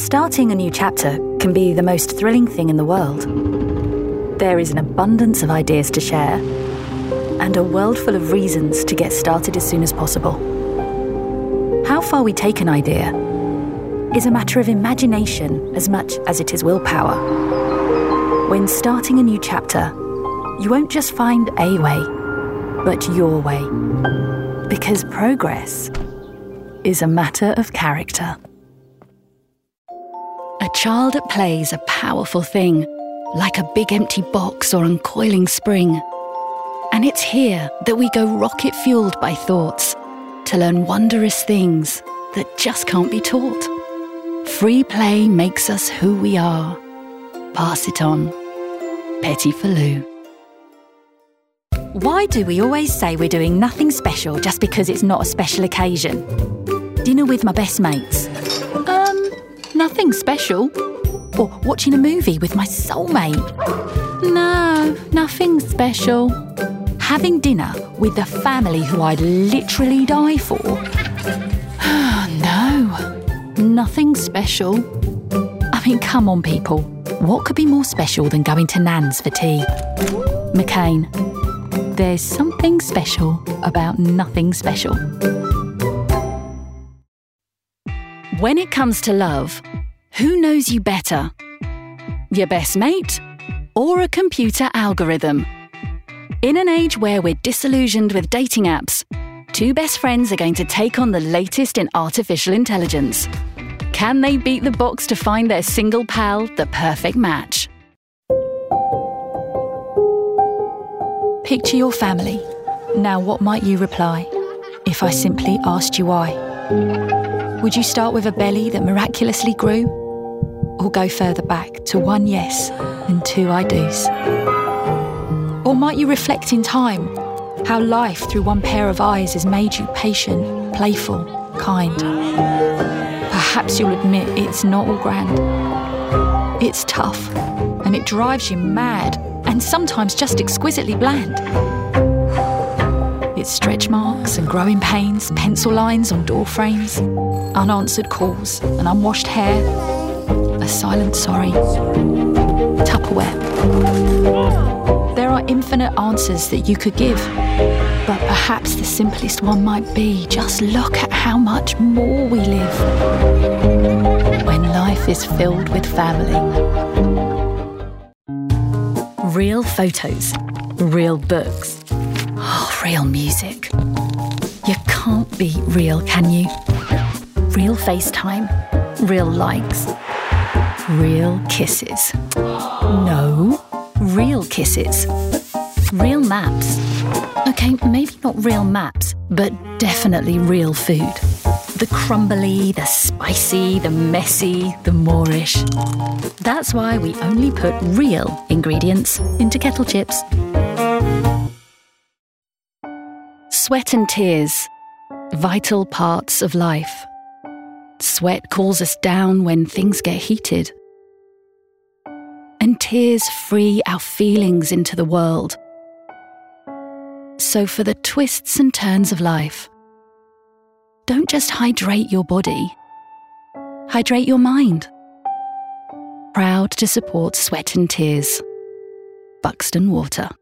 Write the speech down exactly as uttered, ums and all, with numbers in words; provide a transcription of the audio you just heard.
Starting a new chapter can be the most thrilling thing in the world. There is an abundance of ideas to share, and a world full of reasons to get started as soon as possible. How far we take an idea is a matter of imagination as much as it is willpower. When starting a new chapter, you won't just find a way, but your way. Because progress is a matter of character. A child at play is a powerful thing, like a big empty box or uncoiling spring. And it's here that we go rocket-fueled by thoughts to learn wondrous things that just can't be taught. Free play makes us who we are. Pass it on. Petit Falou. Why do we always say we're doing nothing special just because it's not a special occasion? Dinner with my best mates. Um, nothing special. Or watching a movie with my soulmate. No, nothing special. Having dinner with the family who I'd literally die for. No, nothing special. I mean, come on, people. What could be more special than going to Nan's for tea? McCain, there's something special about nothing special. When it comes to love, who knows you better? Your best mate or a computer algorithm? In an age where we're disillusioned with dating apps, two best friends are going to take on the latest in artificial intelligence. Can they beat the box to find their single pal the perfect match? Picture your family. Now what might you reply if I simply asked you why? Would you start with a belly that miraculously grew? Or go further back to one yes and two I do's? Or might you reflect in time how life through one pair of eyes has made you patient, playful, kind? Perhaps you'll admit it's not all grand. It's tough, and it drives you mad, and sometimes just exquisitely bland. It's stretch marks and growing pains, pencil lines on door frames, unanswered calls and unwashed hair, a silent sorry, Tupperware. There are infinite answers that you could give, but perhaps the simplest one might be just look at how much more we live when life is filled with family. Real photos, real books, oh, real music. You can't beat real, can you? Real FaceTime, real likes, real kisses. No, real kisses. Real maps. Okay, maybe not real maps, but definitely real food. The crumbly, the spicy, the messy, the moorish. That's why we only put real ingredients into kettle chips. Sweat and tears, vital parts of life. Sweat cools us down when things get heated. And tears free our feelings into the world. So for the twists and turns of life, don't just hydrate your body, hydrate your mind. Proud to support Sweat and Tears. Buxton Water.